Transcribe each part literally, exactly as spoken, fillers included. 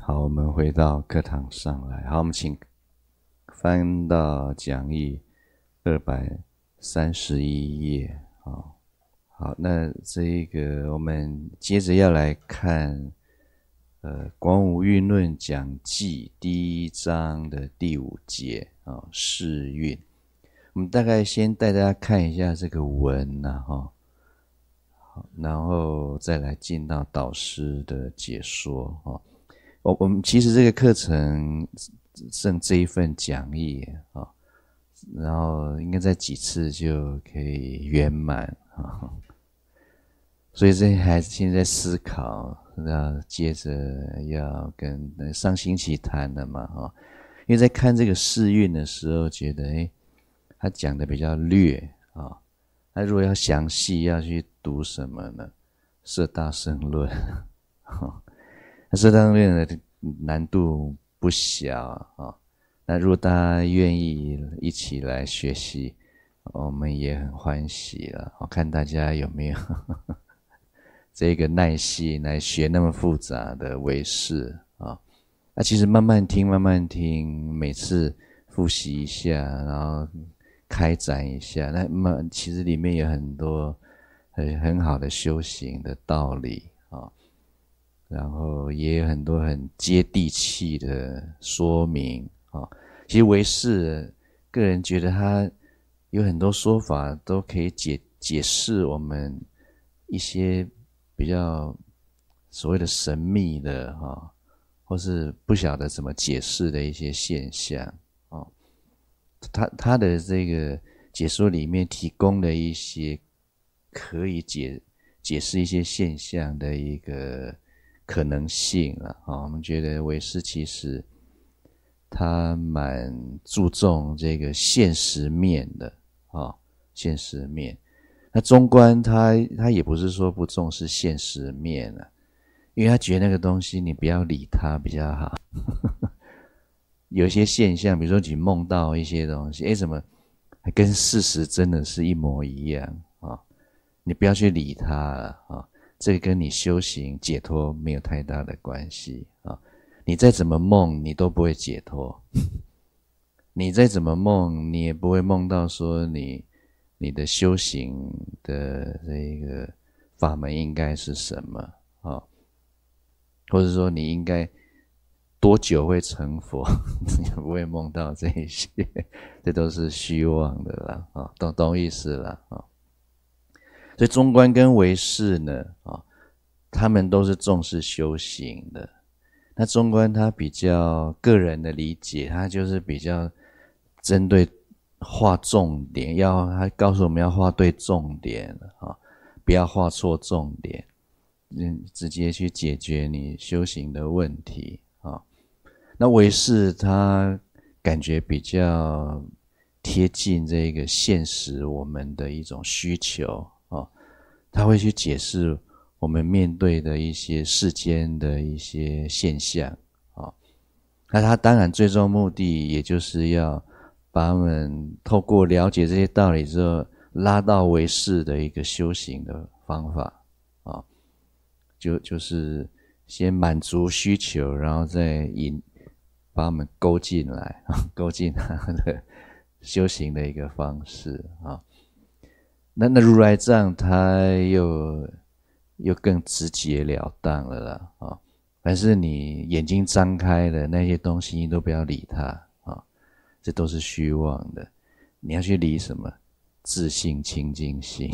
好，我们回到课堂上来。好，我们请翻到讲义二百三十一页。好，好，那这一个我们接着要来看，呃，《广武运论讲记》第一章的第五节啊，世运。我们大概先带大家看一下这个文呐，哈，好，然后再来进到导师的解说哈。我我们其实这个课程剩这一份讲义啊，然后应该在几次就可以圆满啊，所以这还现在思考，那接着要跟上星期谈的嘛哈，因为在看这个世运的时候，觉得诶他讲的比较略啊，那如果要详细要去读什么呢？摄大乘论。那摄大乘论的难度不小啊，那如果大家愿意一起来学习，我们也很欢喜了。我看大家有没有这个耐心来学那么复杂的唯识啊？那其实慢慢听，慢慢听，每次复习一下，然后开展一下，那么其实里面有很多很很好的修行的道理啊。然后也有很多很接地气的说明啊。其实唯识，个人觉得它有很多说法都可以解解释我们一些比较所谓的神秘的哈，或是不晓得怎么解释的一些现象啊。它它的这个解说里面提供的一些可以解解释一些现象的一个可能性了啊，我们觉得唯识其实他蛮注重这个现实面的啊，现实面。那中观他他也不是说不重视现实面啊，因为他觉得那个东西你不要理他比较好。有一些现象，比如说你梦到一些东西，诶，怎么还跟事实真的是一模一样啊？你不要去理他了啊。这个跟你修行解脱没有太大的关系啊！你再怎么梦，你都不会解脱。你再怎么梦，你也不会梦到说你你的修行的这个法门应该是什么啊？或者说你应该多久会成佛？你也不会梦到这些，这都是虚妄的啦啊！懂懂意思啦啊！所以中观跟唯识呢，啊，他们都是重视修行的。那中观他比较个人的理解，他就是比较针对画重点，要他告诉我们要画对重点啊，不要画错重点，嗯，直接去解决你修行的问题啊。那唯识他感觉比较贴近这个现实我们的一种需求。他会去解释我们面对的一些世间的一些现象啊，那他当然最终目的也就是要把我们透过了解这些道理之后，拉到唯识的一个修行的方法啊，就就是先满足需求，然后再引把我们勾进来，勾进他的修行的一个方式啊。那那如来藏他又又更直截了当了啦啊！凡是你眼睛张开的那些东西，你都不要理它啊，这都是虚妄的。你要去理什么？自性清净心，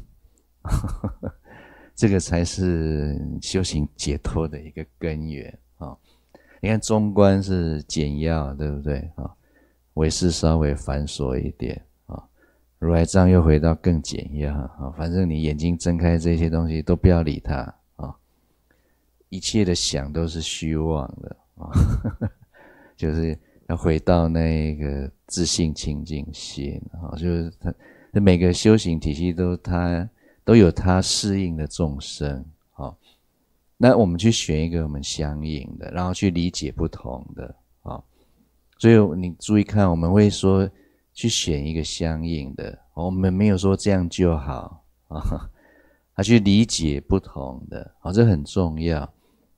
这个才是修行解脱的一个根源啊！你看中观是简要，对不对啊？唯识稍微繁琐一点。如来藏又回到更简要啊，反正你眼睛睁开这些东西都不要理它啊，一切的想都是虚妄的啊，就是要回到那个自性清净心啊，就是它每个修行体系都它都有它适应的众生啊，那我们去选一个我们相应的，然后去理解不同的啊，所以你注意看，我们会说去选一个相应的，我们没有说这样就好啊，他去理解不同的，这很重要。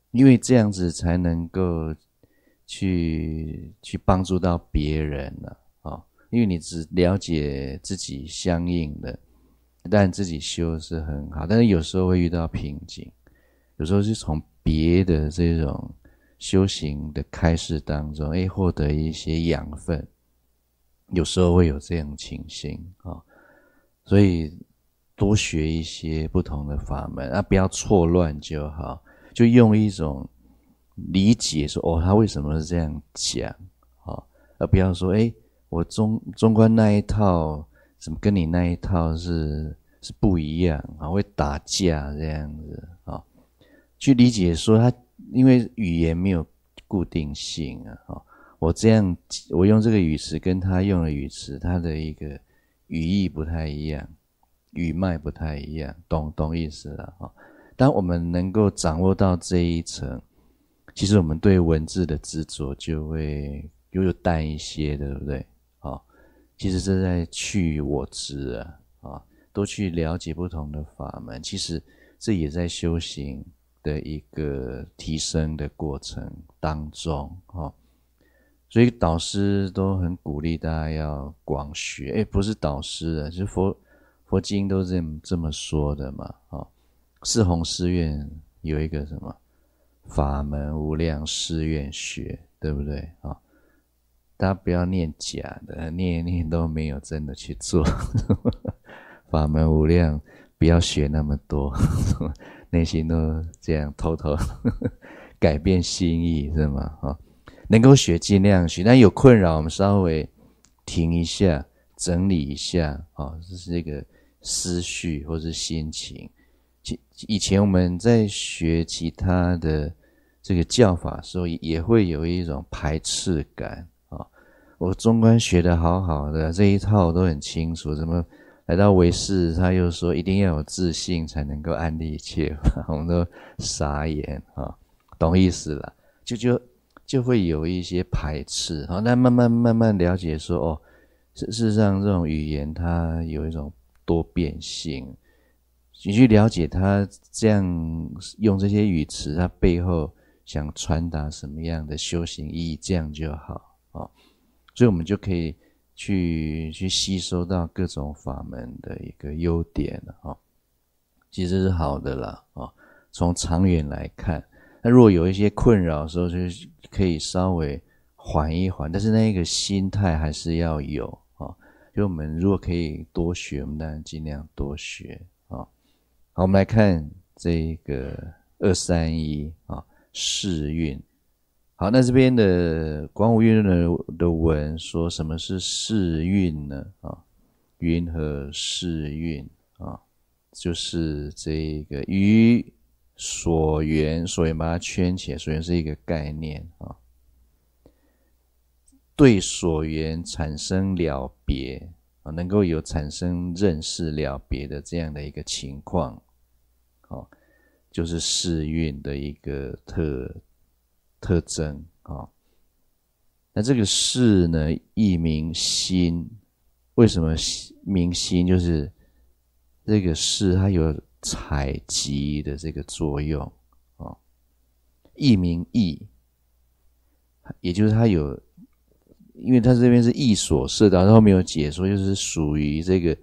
因为这样子才能够去去帮助到别人了啊、哦！因为你只了解自己相应的，但自己修是很好，但是有时候会遇到瓶颈，有时候是从别的这种修行的开示当中，哎，获得一些养分，有时候会有这样情形啊、哦，所以多学一些不同的法门啊，不要错乱就好，就用一种理解说，哦，他为什么是这样讲啊、哦，而不要说，哎，我中中观那一套怎么跟你那一套是是不一样啊，会打架这样子啊、哦，去理解说他因为语言没有固定性啊，哦，我这样我用这个语词跟他用的语词，他的一个语义不太一样，语脉不太一样，懂懂意思了啊、哦？当我们能够掌握到这一层，其实我们对文字的执着就会又有淡一些，对不对？啊、哦，其实这在去我执啊，啊、哦，多去了解不同的法门，其实这也在修行的一个提升的过程当中啊、哦。所以导师都很鼓励大家要广学，诶，不是导师啊，就是佛佛经都这么这么说的嘛，啊、哦，四弘誓愿有一个什么法门无量誓愿学，对不对啊、哦？大家不要念假的，念一念都没有真的去做，法门无量，不要学那么多，内心都这样偷偷改变心意，是吗？啊、哦。能够学尽量学，但有困扰我们稍微停一下，整理一下啊、哦，这是一个思绪或是心情。以前我们在学其他的这个教法的时候，也会有一种排斥感啊、哦。我中观学得好好的，这一套我都很清楚，怎么来到唯识，他又说一定要有自信才能够安立一切，我们都傻眼啊、哦，懂意思了？就就。就会有一些排斥，好，那慢慢慢慢了解说，哦，事实上这种语言它有一种多变性，你去了解它这样用这些语词，它背后想传达什么样的修行意义，这样就好啊、哦，所以我们就可以去去吸收到各种法门的一个优点了啊、哦，其实是好的啦啊、哦，从长远来看。那如果有一些困扰的时候，就是可以稍微缓一缓，但是那个心态还是要有啊。就我们如果可以多学，我们当然尽量多学啊。好，我们来看这个二三一啊，世运。好，那这边的广武运的的文说什么是世运呢？啊，云和世运啊，就是这个与所缘，所缘把它圈起来，所缘是一个概念啊，对所缘产生了别啊，能够有产生认识了别的这样的一个情况，啊，就是世运的一个特特征啊。那这个世呢，亦名心，为什么名心？就是这个世它有采集的这个作用啊，亦名意，也就是它有，因为它这边是意所摄到，然后没有解说，就是属于这个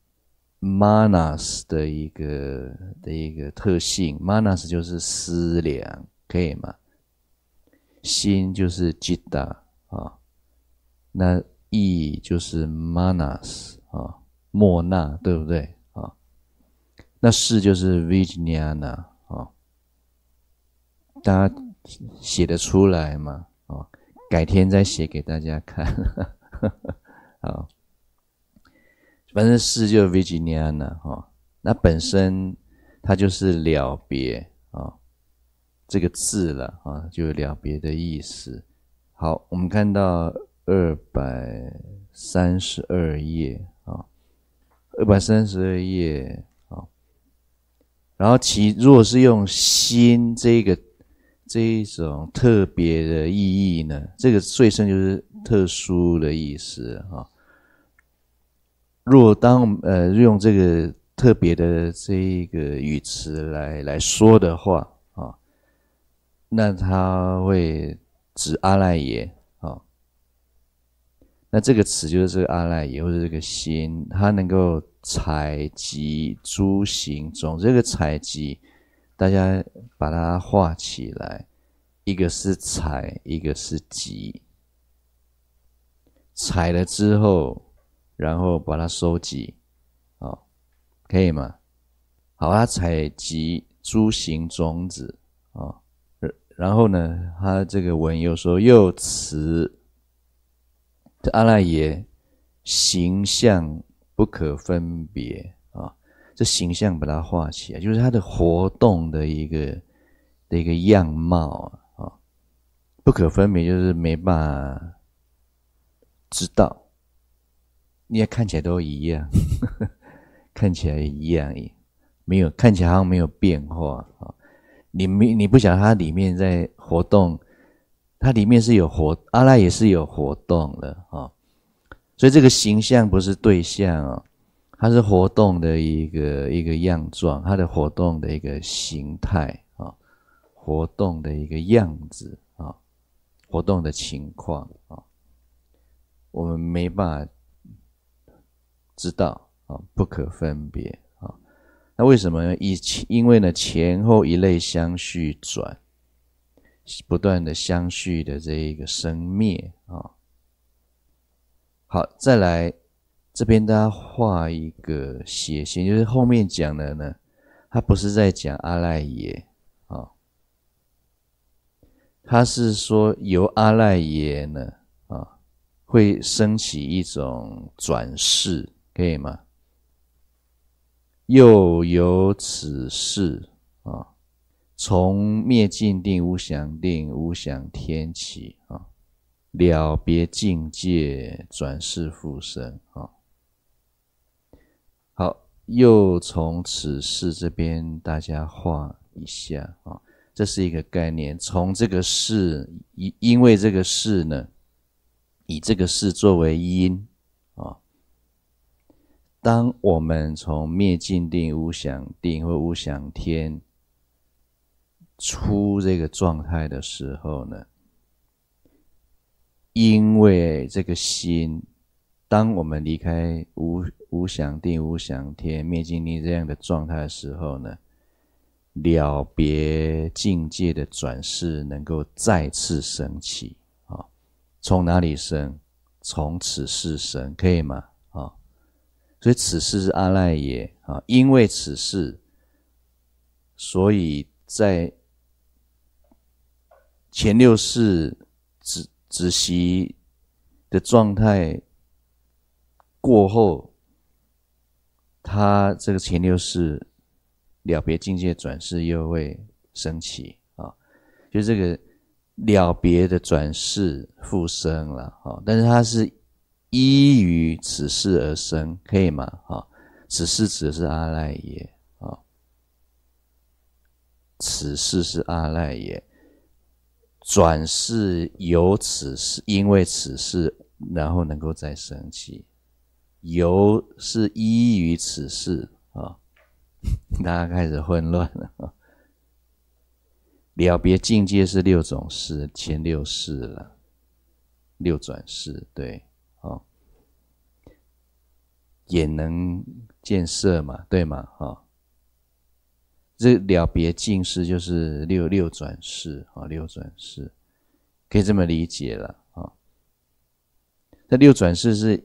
manas 的一个的一个特性 ，manas 就是思量，可以吗？心就是 citta 啊，那意就是 manas 啊，莫那，对不对？那事就是 vijnana 啊，大家写得出来吗？啊，改天再写给大家看。好，反正事就 vijnana 啊，那本身它就是了别啊，这个字了啊，就有了别的意思。好，我们看到二百三十二页啊，二百三十二页。然后其如果是用心这个这一种特别的意义呢，这个最深就是特殊的意思啊。如果当呃用这个特别的这一个语词来来说的话啊， 那它会指阿赖耶啊。那这个词就是这个阿赖耶，或者这个心，它能够采集诸行中。这个采集，大家把它画起来，一个是采，一个是集。采了之后，然后把它收集，啊，可以吗？好，它采集诸行种子啊，然后呢，它这个文又说又持这阿赖耶形象不可分别啊，这形象把它画起来，就是它的活动的一个的一个样貌啊，不可分别就是没办法知道，你也看起来都一样，呵呵，看起来一样，没有看起来好像没有变化啊。你没你不晓得它里面在活动，它里面是有活，阿赖也是有活动的啊。所以这个形象不是对象啊，它是活动的一个一个样状，它的活动的一个形态啊，活动的一个样子啊，活动的情况啊，我们没办法知道啊，不可分别啊。那为什么呢？因为呢前后一类相续转，不断的相续的这一个生灭啊。好，再来这边大家画一个斜线，就是后面讲的呢，它不是在讲阿赖耶啊，它是说由阿赖耶呢啊会升起一种转世，可以吗？又由此世啊，从灭尽定、无想定、无想天起啊，了别境界，转世复生啊。好，又从此世这边大家画一下啊，这是一个概念。从这个世，因为这个世呢，以这个世作为因啊。当我们从灭尽定、无想定或无想天出这个状态的时候呢，因为这个心，当我们离开无无想定、无想天、灭尽定这样的状态的时候呢，了别境界的转世能够再次升起啊。从哪里生？从此世生，可以吗？啊，所以此世是阿赖耶啊，因为此世，所以在前六世止止息的状态过后，他这个前六世了别境界转世又会升起啊，就这个了别的转世复生了啊，但是它是依于此世而生，可以吗？啊，此世指的是阿赖耶啊，此世是阿赖耶，转世由此世，因为此世，然后能够再升起，由是依于此世啊，大家开始混乱了啊。了别境界是六种世，前六世了，六转世，对，哦，眼能见色嘛，对吗？哦，这了别境世就是六六转世啊，六转世可以这么理解了啊。这六转世是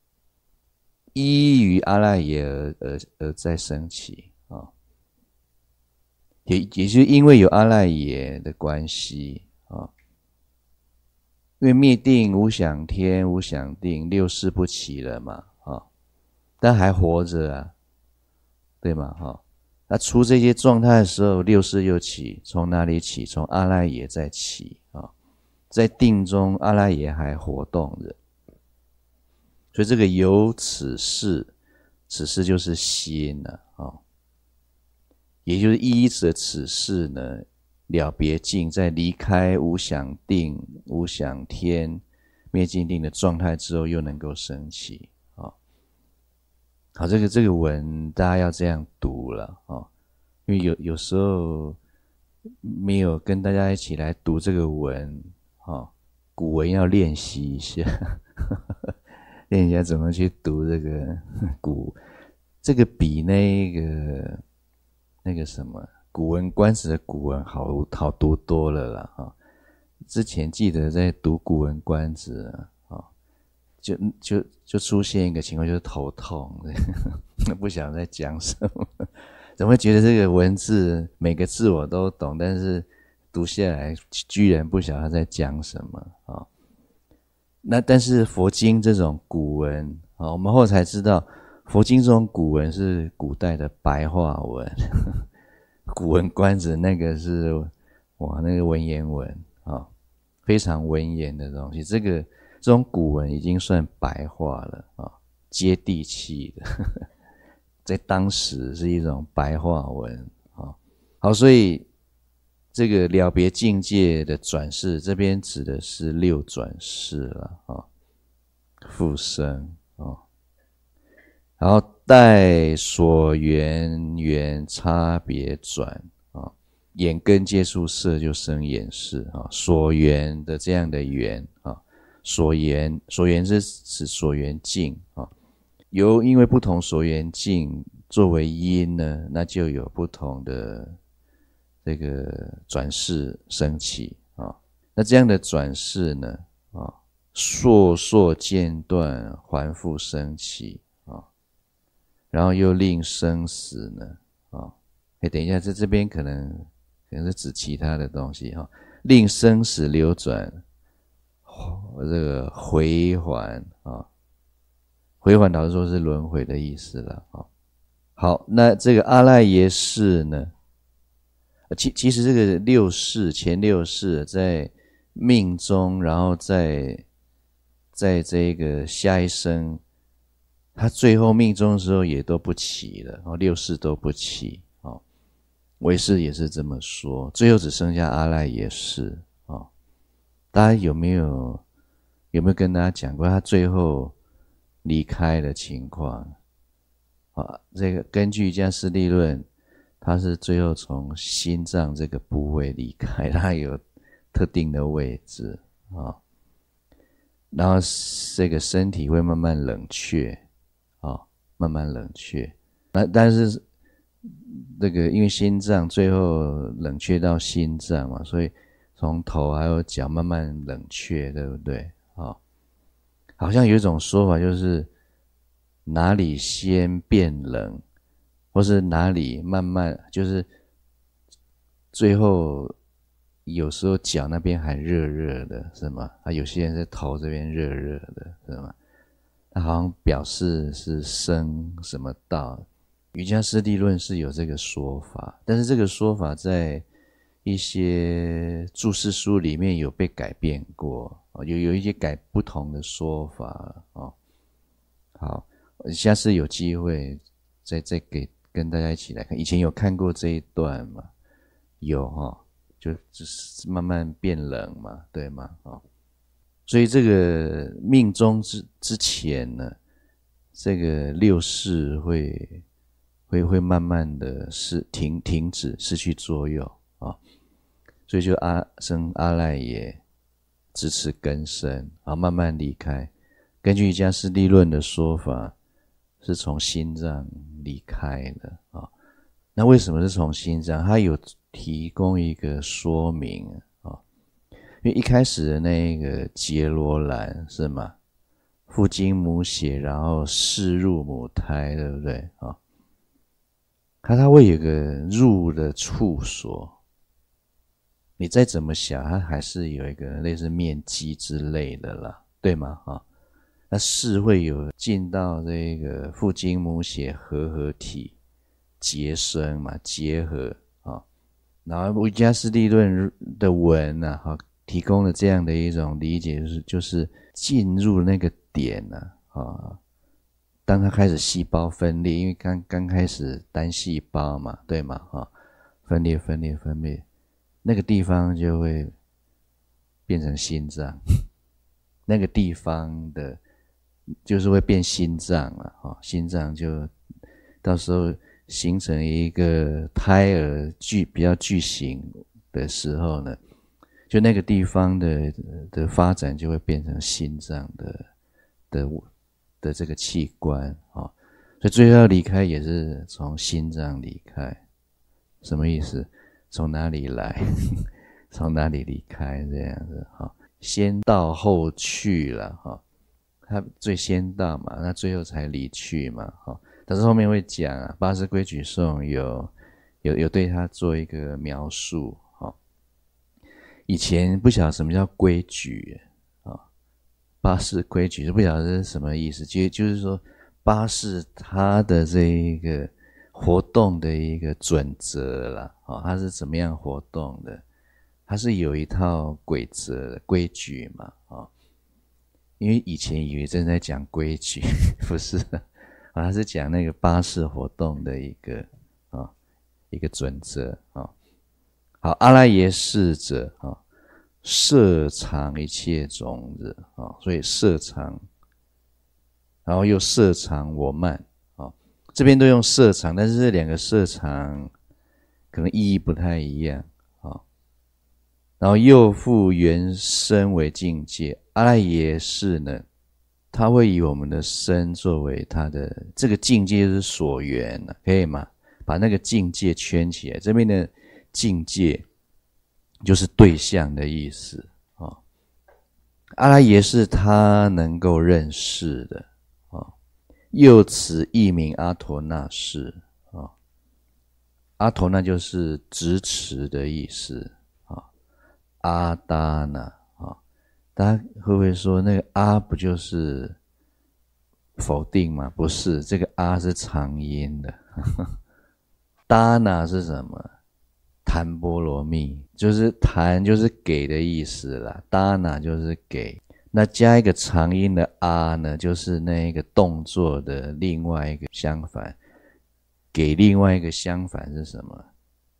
依于阿赖耶而而而再升起啊。也也就是因为有阿赖耶的关系啊，因为灭定、无想天、无想定，六世不起了嘛啊，但还活着啊，对吗？哈，那出这些状态的时候，六世又起，从哪里起？从阿赖耶再起啊，在定中阿赖耶还活动着，所以这个由此世，此世就是心了啊。也就是依着此世呢，了别境，在离开无想定、无想天、灭尽定的状态之后，又能够升起啊。好，这个这个文大家要这样读了啊，因为有有时候没有跟大家一起来读这个文，哦，古文要练习一下，练一下怎么去读这个古，这个比那个那个什么《古文观止》的古文好好读多了啦，哈、哦。之前记得在读《古文观止》啊，哦，就就就出现一个情况，就是头痛，不晓得在讲什么。怎么会觉得这个文字每个字我都懂，但是读下来居然不晓得他在讲什么啊，哦？那但是佛经这种古文啊，哦，我们后来才知道，佛经这种古文是古代的白话文，古文观止那个是哇那个文言文啊，哦，非常文言的东西。这个这种古文已经算白话了啊，哦，接地气的。在当时是一种白话文啊，好，所以这个了别境界的转世，这边指的是六转世了啊，复生啊，然后待所缘缘差别转啊，眼根接触色就生眼识啊，所缘的这样的缘啊，所缘所缘是指所缘境啊。由因为不同所缘境作为因呢，那就有不同的这个转世升起啊。那这样的转世呢，啊，烁烁间断，还复升起啊，然后又令生死呢，啊，哎，等一下，在这边可能可能是指其他的东西哈，令生死流转，这个回环啊。回环老实说是轮回的意思了啊。好，那这个阿赖耶识呢？其其实这个六识前六识在命中，然后在在这个下一生，他最后命中的时候也都不齐了，哦，六识都不齐哦。唯识也是这么说，最后只剩下阿赖耶识哦。大家有没有有没有跟大家讲过他最后离开的情况啊？这个根据迦尸利论，他是最后从心脏这个部位离开，他有特定的位置啊，然后这个身体会慢慢冷却啊，慢慢冷却。那但是这个因为心脏最后冷却到心脏嘛，所以从头还有脚慢慢冷却，对不对啊？好像有一种说法就是哪里先变冷，或是哪里慢慢，就是最后有时候脚那边还热热的，是吗？啊，有些人在头这边热热的，是吗？他好像表示是生什么道。瑜伽师地论是有这个说法，但是这个说法在一些注释书里面有被改变过，有有一些改不同的说法哦。好，下次有机会再再给跟大家一起来看。以前有看过这一段吗？有哈、哦，就只是慢慢变冷嘛，对吗？哦，所以这个命中之之前呢，这个六识会会会慢慢的是停停止失去作用啊。哦，所以就阿生阿赖耶支持根生啊，慢慢离开。根据迦尸利论的说法，是从心脏离开的啊。那为什么是从心脏？它有提供一个说明啊，因为一开始的那个结罗兰是吗？父精母血，然后释入母胎，对不对啊？它它会有个入的处所。你再怎么想，它还是有一个类似面积之类的啦，对吗？啊，那是会有进到这个父精母血合合体结生嘛，结合啊。然后瑜伽师地论的文啊，哈，提供了这样的一种理解，就是就是进入那个点啊，啊，当它开始细胞分裂，因为刚刚开始单细胞嘛，对吗？啊，分裂分裂分裂。那个地方就会变成心脏，那个地方的，就是会变心脏了哈，心脏就到时候形成一个胎儿巨比较巨型的时候呢，就那个地方的的发展就会变成心脏的的的这个器官啊、哦，所以最后要离开也是从心脏离开，什么意思？从哪里来，从哪里离开这样子哈、哦，先到后去了哈、哦，他最先到嘛，那最后才离去嘛哈、哦，但是后面会讲啊，八识规矩颂有有有对他做一个描述哈、哦，以前不晓得什么叫规矩啊、哦，八识规矩就不晓得是什么意思，就就是说八识它的这一个活动的一个准则啦，哦，它是怎么样活动的？它是有一套规则规矩嘛，哦，因为以前以为正在讲规矩，不是，啊，它是讲那个八识活动的一个啊、哦、一个准则啊、哦。好，阿赖耶识者啊，摄藏一切种子啊、哦，所以摄藏，然后又摄藏我慢啊、哦，这边都用摄藏，但是这两个摄藏可能意义不太一样啊、哦。然后又复原身为境界，阿赖耶识呢，它会以我们的身作为它的这个境界是所缘，可以吗？把那个境界圈起来，这边的境界就是对象的意思啊、哦。阿赖耶识他能够认识的啊、哦，又此亦名阿陀那识啊、哦。阿陀那就是执持的意思啊、哦。阿达那啊，大家会不会说那个阿不就是否定吗？不是，这个阿是长音的。达那是什么？檀波罗蜜，就是檀就是给的意思啦，达那就是给，那加一个长音的阿呢，就是那个动作的另外一个相反，给另外一个相反是什么？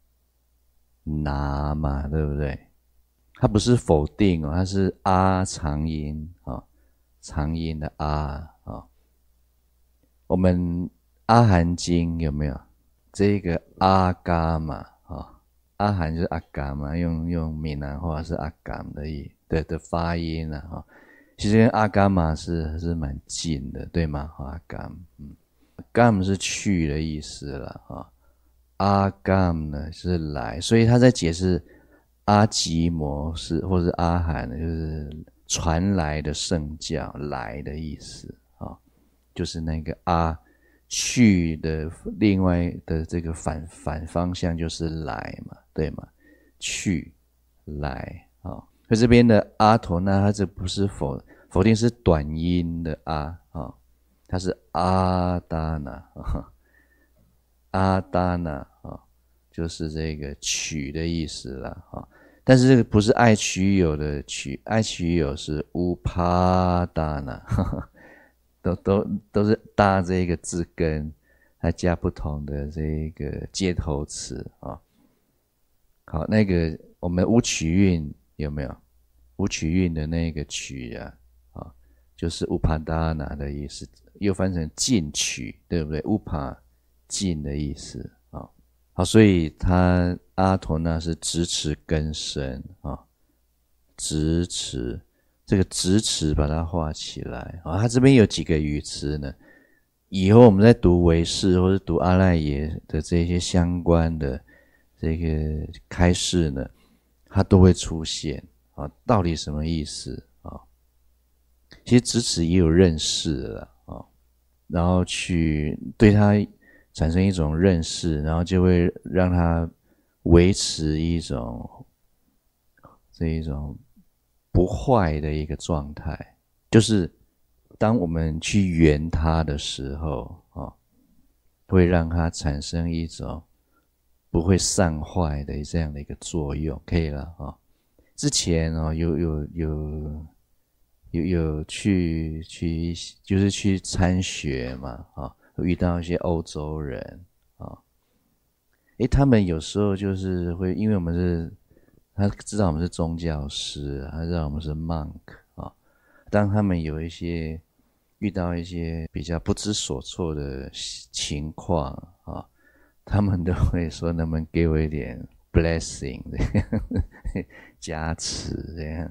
拿嘛，对不对？它不是否定哦，它是阿长音啊、哦，长音的阿啊、哦。我们阿含经有没有这个阿伽嘛啊、哦？阿含就是阿伽嘛，用用闽南话是阿伽的意的的发音啊、哦。其实跟阿伽嘛是是蛮近的，对吗？阿伽，嗯，伽是去的意思了啊、哦。阿伽呢是来，所以他在解释阿吉摩是或是阿含，就是传来的圣教，来的意思啊、哦，就是那个阿去的另外的这个反反方向就是来嘛，对吗？去来啊、哦，所以这边的阿陀那，它这不是否否定，是短音的阿啊、哦，它是阿达那啊，阿达那啊、哦，就是这个取的意思啦啊、哦。但是这个不是爱取有的取，爱取有是乌帕达那，都都都是搭这个字根，还加不同的这个接头词啊、哦。好，那个我们乌取韵有没有？乌取韵的那个取啊，啊、哦，就是乌帕达那的意思，又翻成进取，对不对？乌帕进的意思啊。哦，好，所以他阿陀那是执持根身啊，执持这个执持把它画起来啊。他这边有几个语词呢？以后我们在读唯识或者读阿赖耶的这些相关的这个开示呢，它都会出现啊。到底什么意思啊？其实执持也有认识了啊，然后去对它产生一种认识，然后就会让它维持一种这一种不坏的一个状态，就是当我们去圆它的时候啊，会让它产生一种不会散坏的这样的一个作用，可以了啊。之前啊，有有有有有去去就是去参学嘛啊，遇到一些欧洲人啊，诶，他们有时候就是会，因为我们是他知道我们是宗教师，他知道我们是 monk 啊，当他们有一些遇到一些比较不知所措的情况啊，他们都会说能不能给我一点不 blessing 这样加持这样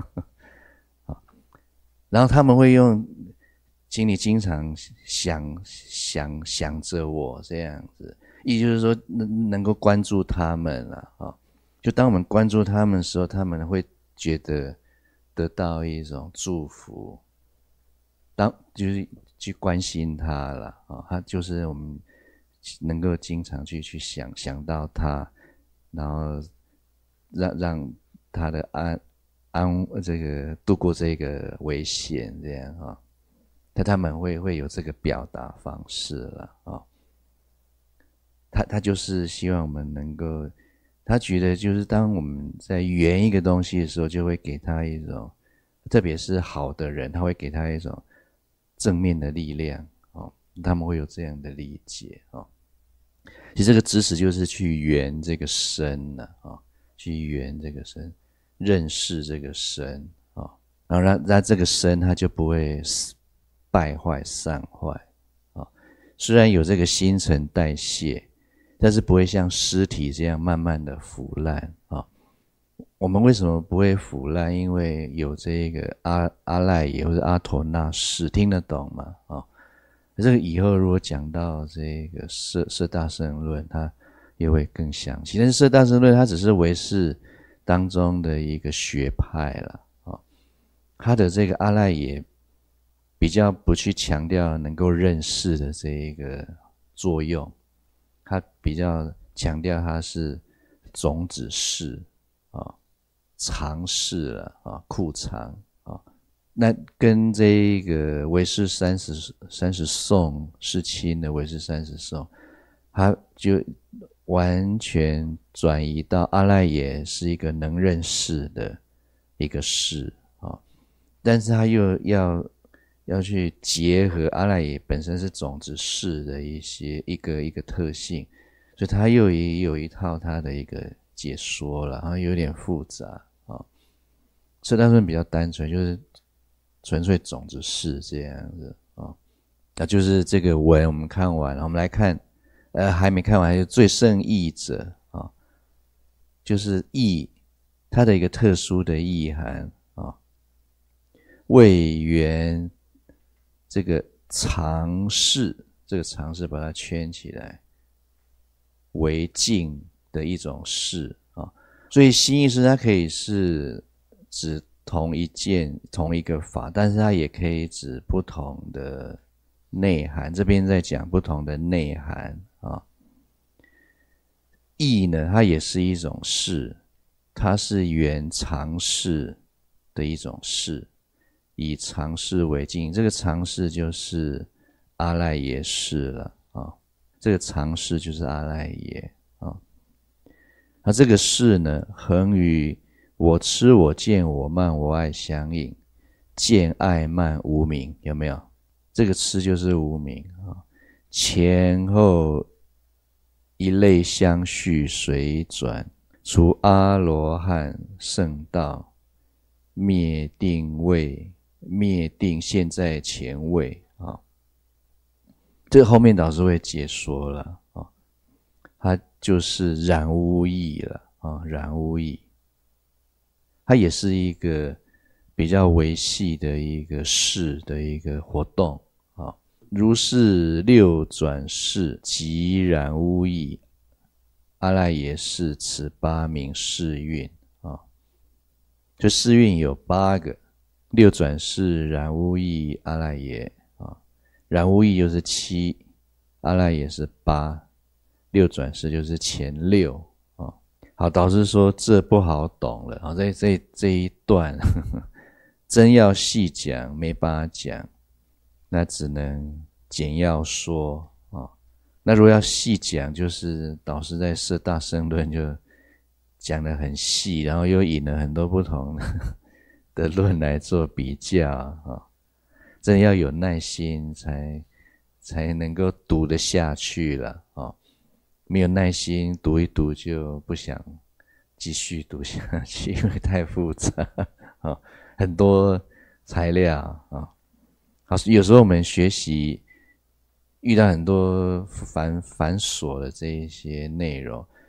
然后他们会用，请你经常想想想着我这样子，意思就是说能能够关注他们了啊。就当我们关注他们的时候，他们会觉得得到一种祝福，当就是去关心他了啊。他就是我们能够经常去去想想到他，然后让让他的安。安这个度过这个危险，这样啊，他他们会会有这个表达方式了啊。他他就是希望我们能够，他觉得就是当我们在圆一个东西的时候，就会给他一种，特别是好的人，他会给他一种正面的力量哦。他们会有这样的理解哦。其实这个知识就是去圆这个身呢啊，去圆这个身。认识这个身啊，然后让让这个身它就不会败坏散坏啊。虽然有这个新陈代谢，但是不会像尸体这样慢慢的腐烂啊。我们为什么不会腐烂？因为有这个阿阿赖耶或者阿陀那识，听得懂吗？啊，这个以后如果讲到这个摄摄大乘论，它也会更详细。但是摄大乘论它只是唯识当中的一个学派了啊，他的这个阿赖耶比较不去强调能够认识的这一个作用，他比较强调它是种子识啊、藏识了啊、库藏啊，那跟这一个唯识三十三十颂世亲的唯识三十颂，他就完全转移到阿赖耶是一个能认识的一个识啊，但是他又要要去结合阿赖耶本身是种子识的一些一个一个特性，所以他又也有一套他的一个解说了，然后有点复杂啊。摄大乘比较单纯，就是纯粹种子识这样子啊。那就是这个文我们看完了，我们来看。呃，还没看完，还有最胜义者啊，就是义，它的一个特殊的意涵啊，为缘这个常识，这个常识把它圈起来，为境的一种识啊，所以新义识它可以是指同一件、同一个法，但是它也可以指不同的内涵。这边在讲不同的内涵。啊，义呢，它也是一种识，它是缘常识的一种识，以常识为境。这个常识就是阿赖耶识了啊，这个常识就是阿赖耶啊。那这个识呢，恒与我痴、我见、我慢、我爱相应，见、爱、慢、无明，有没有？这个痴就是无明啊，前后。一类相续随转，除阿罗汉圣道，灭定位，灭定现在前位啊。这个后面导师会解说了啊，它就是染污意了啊，染污意，它也是一个比较维系的一个识的一个活动。如是六转识即染污意，阿赖耶识此八名识蕴啊。这识蕴有八个，六转识染污意阿赖耶啊，染污意就是七，阿赖耶是八，六转识就是前六啊。好，导师说这不好懂了啊，这这这一段呵呵真要细讲没办法讲。那只能简要说啊。那如果要细讲，就是导师在摄大乘论就讲得很细，然后又引了很多不同的论来做比较啊。真的要有耐心才才能够读得下去了啊。没有耐心读一读就不想继续读下去，因为太复杂啊，很多材料啊。好，有时候我们学习遇到很多繁繁琐的这一些内容，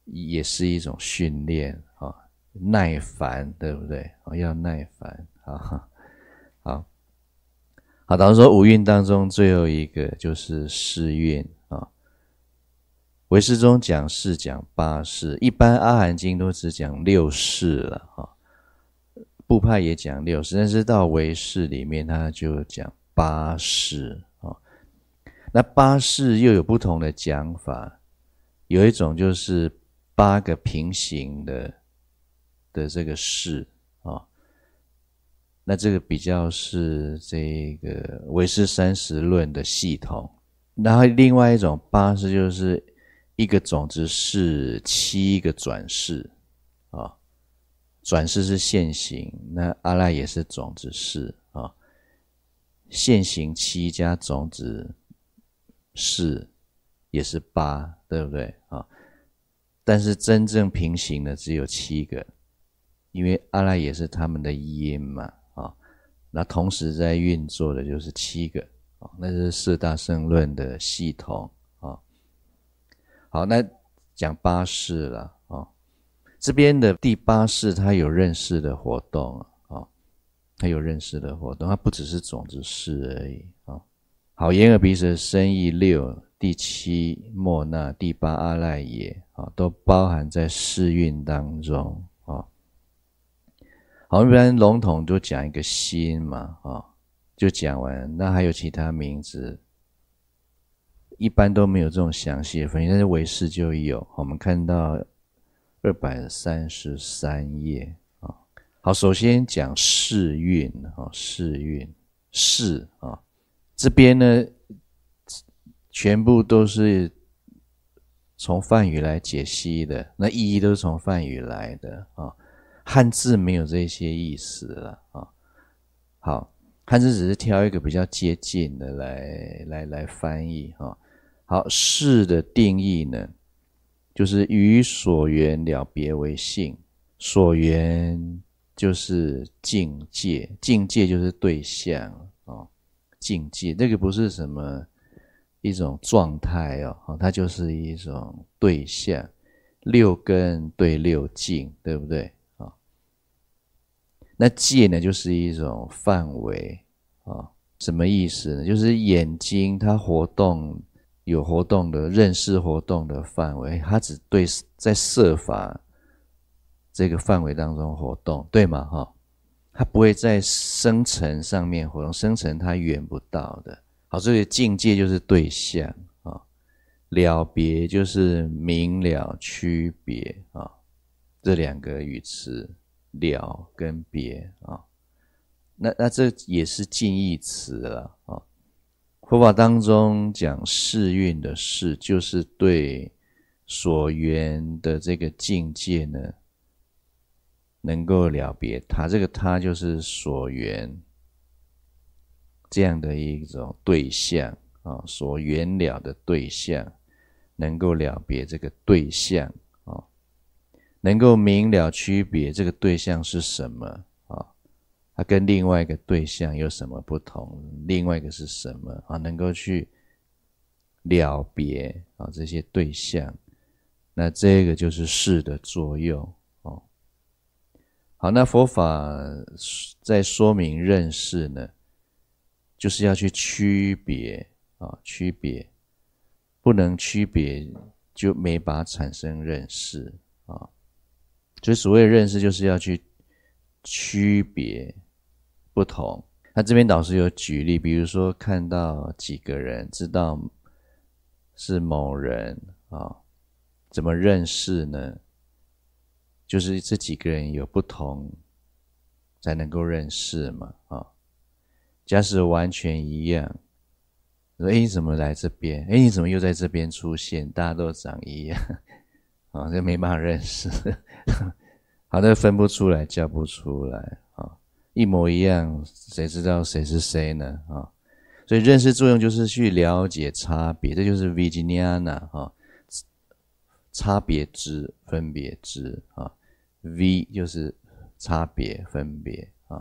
也是一种训练啊，耐烦，对不对？要耐烦啊。好，好，导致说五蕴当中最后一个就是识蕴啊。唯识中讲识讲八识，一般阿含经都只讲六识了啊。部派也讲六识，但是到唯识里面他就讲八识啊。那八识又有不同的讲法，有一种就是八个平行的的这个识啊。那这个比较是这个唯识三十论的系统。然后另外一种八识就是一个种子识，七个转识啊。转识是现行，那阿赖也是种子识啊。现行七加种子识也是八，对不对啊？但是真正平行的只有七个，因为阿赖也是他们的因嘛啊。那同时在运作的就是七个啊，那是四大圣论的系统啊。好，那讲八识了啊。这边的第八识它有认识的活动啊，它有认识的活动，它不只是种子识而已啊。好，眼耳鼻舌身意六，第七末那，第八阿赖耶啊，都包含在识蕴当中啊。好，一般笼统就讲一个心嘛啊，就讲完。那还有其他名字，一般都没有这种详细的分析，但是唯识就有。我们看到二百三十三页啊。好，首先讲识蕴啊，识蕴识啊，这边呢全部都是从梵语来解析的，那意义都是从梵语来的啊。汉字没有这些意思了啊。好，汉字只是挑一个比较接近的来来来翻译啊。好，识的定义呢，就是与所缘了别为性。所缘就是境界，境界就是对象啊。境界这个不是什么一种状态哦，它就是一种对象。六根对六境，对不对啊？那界呢，就是一种范围啊。什么意思呢？就是眼睛它活动有活动的认识活动的范围，它只对在色法这个范围当中活动，对吗？哈，它不会在生尘上面活动，生尘它缘不到的。好，所以境界就是对象啊，了别就是明了区别啊，这两个语词了跟别啊，那那这也是近义词了啊。佛法当中讲识蕴的识，就是对所缘的这个境界呢，能够了别它，这个它就是所缘这样的一种对象啊，所缘了的对象，能够了别这个对象啊，能够明了区别这个对象是什么啊，它跟另外一个对象有什么不同，另外一个是什么啊，能够去了别啊这些对象，那这个就是识的作用哦。好，那佛法在说明认识呢，就是要去区别啊，区别不能区别就没法产生认识啊。所以所谓的认识就是要去区别不同。那这边导师有举例，比如说看到几个人知道是某人啊，怎么认识呢？就是这几个人有不同才能够认识嘛啊。假使完全一样，说诶你怎么来这边？诶你怎么又在这边出现？大家都长一样啊，这没办法认识。好的，分不出来，叫不出来啊，一模一样，谁知道谁是谁呢啊？所以认识作用就是去了解差别，这就是 Vijnana 啊，差别知、分别知啊 ，V 就是差别、分别啊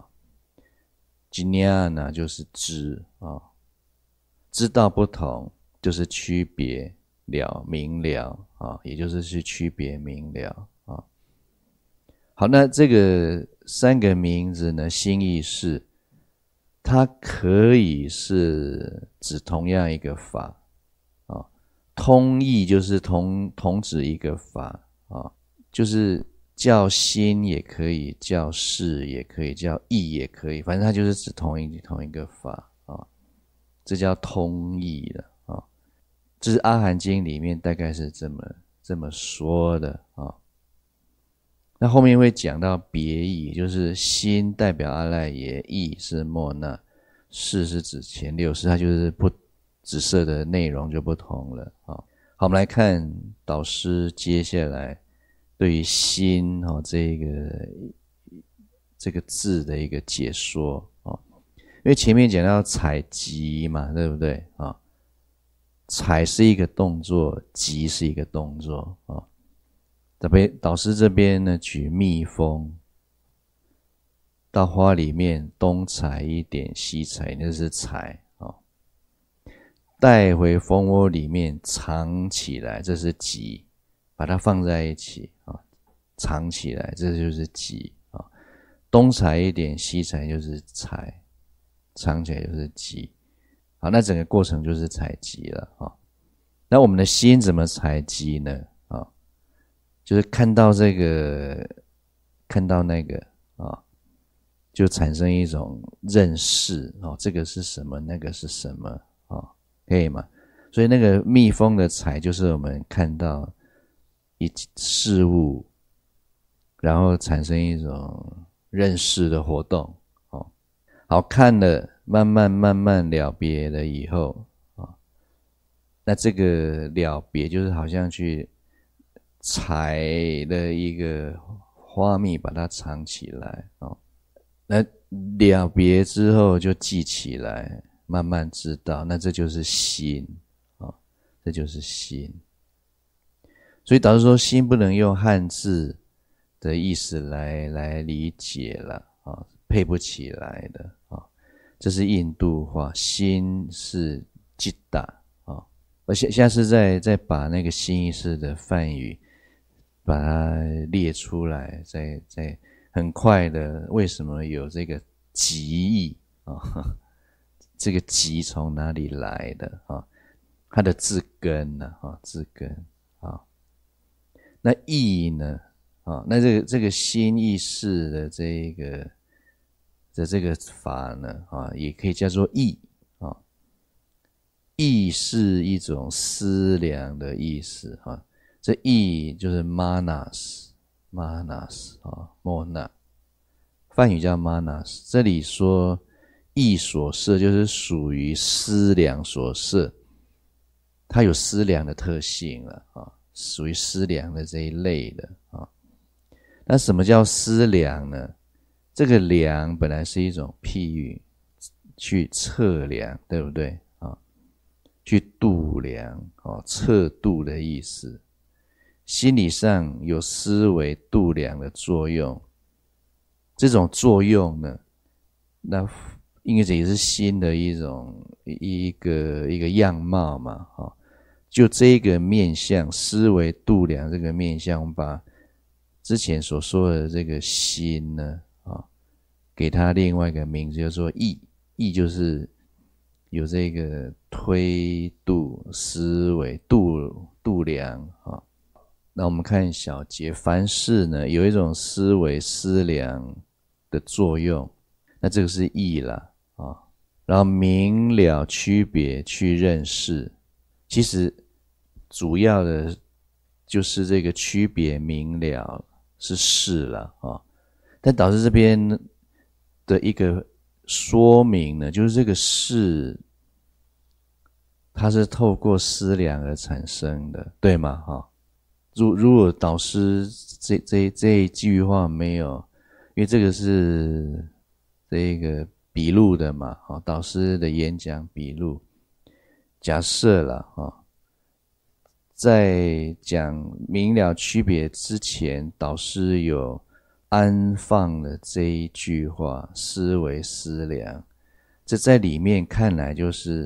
，Jnana 就是知啊，知道不同就是区别了明了啊，也就是去区别明了啊。好，那这个三个名字呢，心意识，它可以是指同样一个法啊，通义就是同同指一个法啊，就是叫心也可以，叫事也可以，叫义也可以，反正它就是指同一同一个法啊，这叫通义了啊。这是阿含经里面大概是这么这么说的啊。那后面会讲到别义，就是心代表阿赖耶，义是末那，事是指前六识，它就是不指涉的内容就不同了啊。好，我们来看导师接下来对于心哦这个这个字的一个解说啊，因为前面讲到采集嘛，对不对啊？采是一个动作，集是一个动作啊。这边导师这边呢，举蜜蜂到花里面东采一点西采，那是采啊。带回蜂窝里面藏起来，这是集，把它放在一起啊，藏起来，这就是集啊。东采一点西采就是采，藏起来就是集。好，那整个过程就是采集了啊。那我们的心怎么采集呢？啊，就是看到这个，看到那个啊，就产生一种认识哦，这个是什么，那个是什么啊，可以吗？所以那个蜜蜂的采就是我们看到一事物，然后产生一种认识的活动哦。好，看了，慢慢慢慢了别了以后。那这个了别就是好像去采了一个花蜜，把它藏起来哦。那了别之后就记起来，慢慢知道，那这就是心啊，这就是心。所以导致说，心不能用汉字的意思来来理解了啊，配不起来的啊。这是印度话，心是จิตต而现现在是在在把那个心意识的梵语把它列出来，在在很快的，为什么有这个集义啊？这个集从哪里来的啊？它的字根呢？啊，字根啊。那义呢？啊，那这个这个心意识的这个的这个法呢？啊，也可以叫做义。意是一种思量的意思哈，这意就是 manas manas 啊，莫那，梵语叫 manas， 这里说意所摄就是属于思量所摄，它有思量的特性了啊，属于思量的这一类的啊。那什么叫思量呢？这个量本来是一种譬喻，去测量，对不对？去度量哦，测度的意思，心理上有思维度量的作用。这种作用呢，那因为这也是心的一种一个一个样貌嘛，哈。就这个面向，思维度量这个面向，我们把之前所说的这个心呢，啊，给它另外一个名字叫做意，意就是有这个推度思维度度量啊。那我们看小节，凡事呢有一种思维思量的作用，那这个是意啦啊。然后明了区别去认识，其实主要的就是这个区别明了是事了啊。但导致这边的一个说明呢，就是这个事它是透过思量而产生的，对吗？哈，如如果导师这这这一句话没有，因为这个是这个笔录的嘛，哈，导师的演讲笔录，假设了哈，在讲明了区别之前，导师有安放了这一句话，思维思量，这在里面看来就是。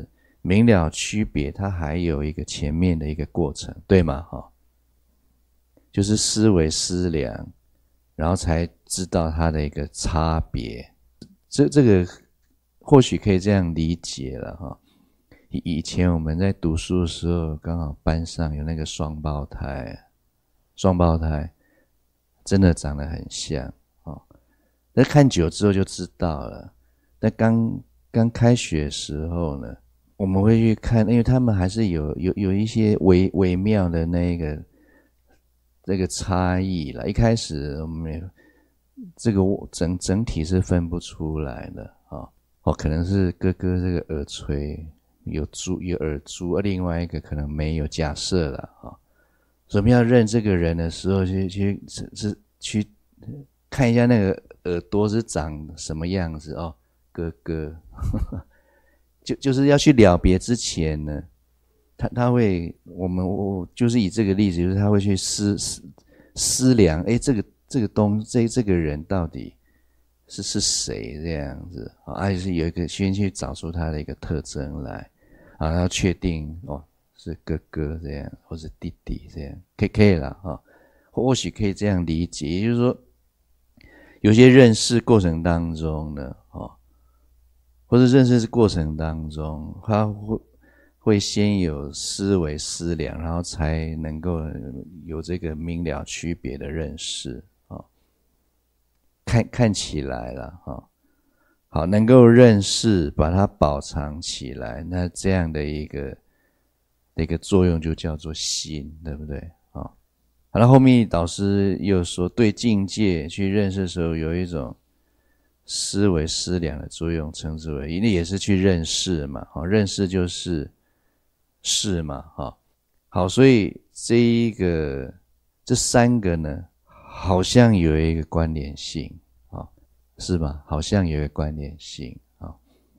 明了区别，它还有一个前面的一个过程，对吗？哈，就是思维思量，然后才知道它的一个差别。这这个或许可以这样理解了哈。以以前我们在读书的时候，刚好班上有那个双胞胎，双胞胎真的长得很像哦。那看久之后就知道了。但刚刚开学的时候呢，我们会去看，因为他们还是有有有一些微微妙的那个这个差异啦。一开始我们这个整整体是分不出来的啊。哦，可能是哥哥这个耳垂有珠有耳珠，而另外一个可能没有，假设了啊。所以我们要认这个人的时候，去去是去看一下那个耳朵是长什么样子哦。哥哥，就就是要去了别之前呢，他他会，我们我就是以这个例子，就是他会去思思思量，哎，这个这个东这这个人到底是是谁这样子啊？还是有一个先去找出他的一个特征来啊，然后确定哦是哥哥这样，或是弟弟这样，可以可以了啊，或许可以这样理解，也就是说，有些认识过程当中呢，哦。或者认识过程当中，他会会先有思维思量，然后才能够有这个明了区别的认识啊、哦。看看起来了哈、哦，好，能够认识，把它保藏起来，那这样的一个的一个作用就叫做心，对不对啊、哦？好了，后面导师又说，对境界去认识的时候，有一种思维思量的作用，称之为，因为也是去认识嘛，好，认识就是是嘛，哈，好，所以这一个这三个呢，好像有一个关联性，啊，是吧？好像有一个关联性，啊，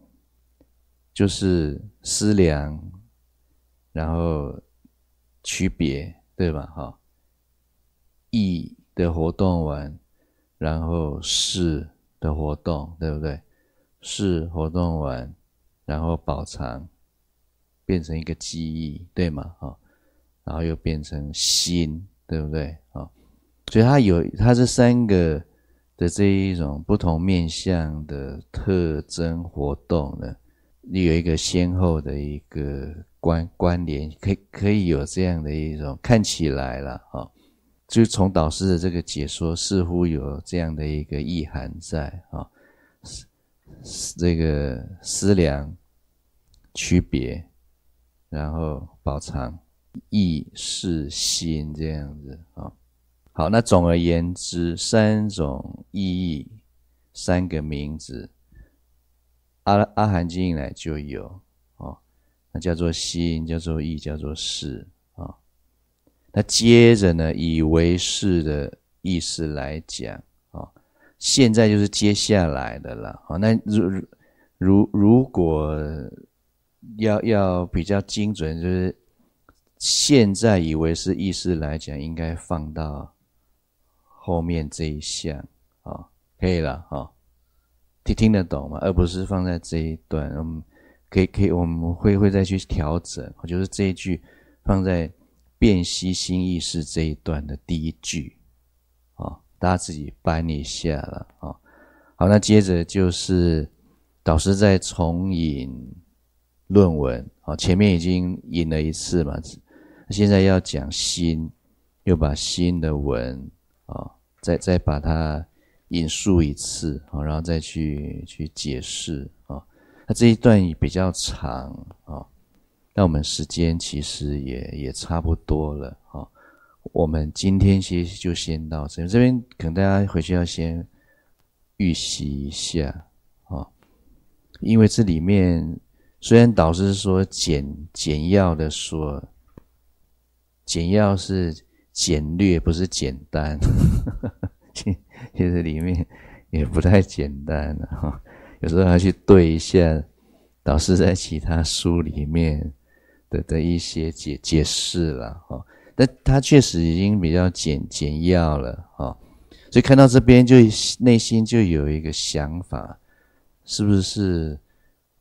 就是思量，然后区别，对吧？哈，意的活动完，然后是的活动，对不对？是活动完，然后保藏，变成一个记忆，对吗？哈，然后又变成心，对不对？啊，所以它有它这三个的这一种不同面向的特征活动呢，有一个先后的一个关关联，可以可以有这样的一种看起来了，哈。就从导师的这个解说，似乎有这样的一个意涵在啊，这个思量、区别，然后保藏、意识、心这样子啊。好，那总而言之，三种意义，三个名字，阿阿含经以来就有哦，那叫做心，叫做意，叫做识啊。那接着呢，以为是的意思来讲啊，现在就是接下来的了啊。那如如如果要要比较精准，就是现在以为是意思来讲，应该放到后面这一项啊，可以了啊，听听得懂吗？而不是放在这一段，嗯，可以可以，我们会会再去调整，就是这一句放在辨析心意识这一段的第一句，啊，大家自己搬一下了啊。好，那接着就是导师再重引论文，啊，前面已经引了一次嘛，现在要讲心，又把心的文啊，再再把它引述一次，啊，然后再去去解释啊。那这一段比较长啊。那我们时间其实也也差不多了啊，我们今天其实就先到这边，这边可能大家回去要先预习一下啊，因为这里面虽然导师说简简要的说，简要是简略，不是简单，其实里面也不太简单啊，有时候还要去对一下导师在其他书里面的的一些解解释了哈，但他确实已经比较简简要了哈，所以看到这边就内心就有一个想法，是不是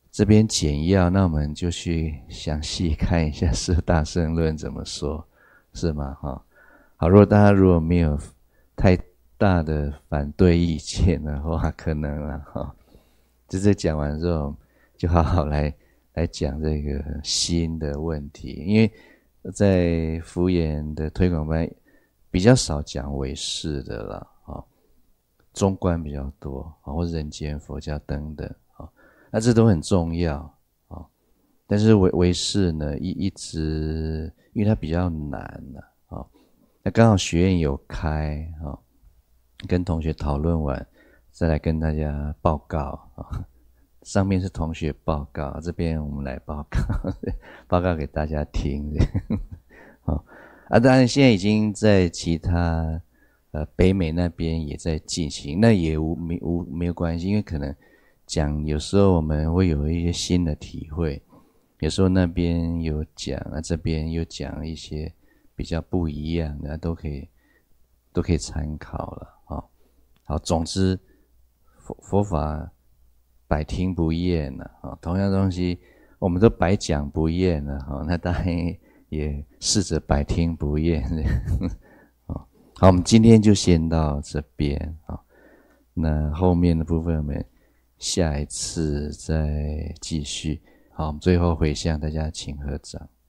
这边简要，那我们就去详细看一下《四大圣论》怎么说，是吗？哈，好，如果大家如果没有太大的反对意见的话，可能啦哈，就这讲完之后，就好好来来讲这个心的问题，因为在福研的推广班比较少讲唯识的啦，哈，中观比较多，或人间佛教等等。那这都很重要啊、哦，但是唯唯识呢，一一直因为它比较难呢、啊，哦，那刚好学院有开啊、哦，跟同学讨论完，再来跟大家报告啊、哦。上面是同学报告，这边我们来报告，报告给大家听。哦，啊，当然现在已经在其他呃北美那边也在进行，那也无没无没有关系，因为可能。讲有时候我们会有一些新的体会，有时候那边有讲啊，这边又讲一些比较不一样的，都可以都可以参考了啊、哦。好，总之佛佛法百听不厌了啊、哦，同样东西我们都百讲不厌了哈、哦，那当然也试着百听不厌哦。好，我们今天就先到这边啊、哦，那后面的部分我们。下一次再继续。好，我们最后回向大家请合掌。